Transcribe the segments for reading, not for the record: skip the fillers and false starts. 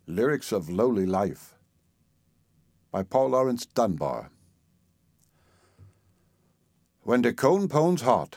Lyrics of Lowly Life by Paul Laurence Dunbar. When the corn pone's hot.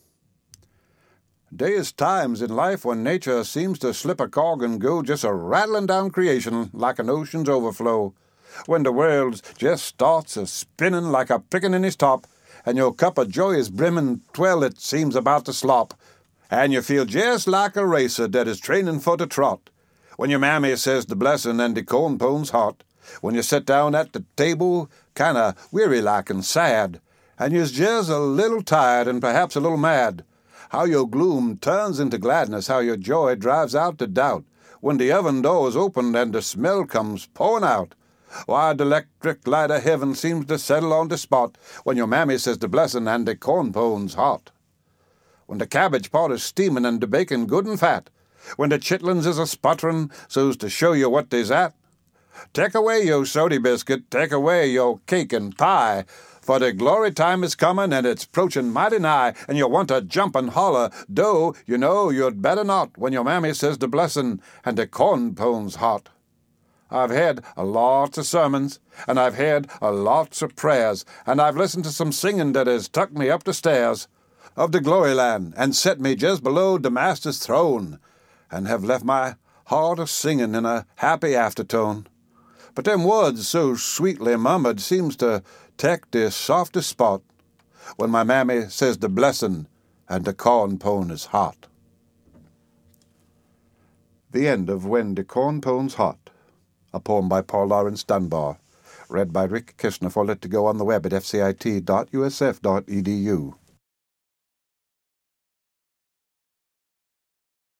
There is times in life when nature seems to slip a cog and go just a-rattling down creation like an ocean's overflow, when the world just starts a-spinning like a pickaninny's top, and your cup of joy is brimming twell it seems about to slop, and you feel just like a racer that is training for the trot, when your mammy says the blessing and the corn pone's hot, when you sit down at the table kinda weary-like and sad, and you's just a little tired and perhaps a little mad, how your gloom turns into gladness, how your joy drives out the doubt, when the oven door is opened and the smell comes pouring out. Why, the electric light of heaven seems to settle on the spot, when your mammy says the blessing and the corn pone's hot. When the cabbage pot is steaming and the bacon good and fat, when the chitlins is a-sputtering so's to show you what they's at. Take away your sody biscuit, take away your cake and pie, for the glory time is coming and it's 'proaching mighty nigh, and you want to jump and holler, though you know you'd better not, when your mammy says the blessing and the corn pone's hot. I've had a lots of sermons, and I've had a lots of prayers, and I've listened to some singing that has tucked me up the stairs of the glory land and set me just below the master's throne, and have left my heart a-singing in a happy aftertone. But them words so sweetly murmured seems to take the softest spot, when my mammy says the blessing and the corn pone is hot. The end of When the Corn Pone's Hot, a poem by Paul Laurence Dunbar, read by Rick Kishner for Let to Go on the web at fcit.usf.edu.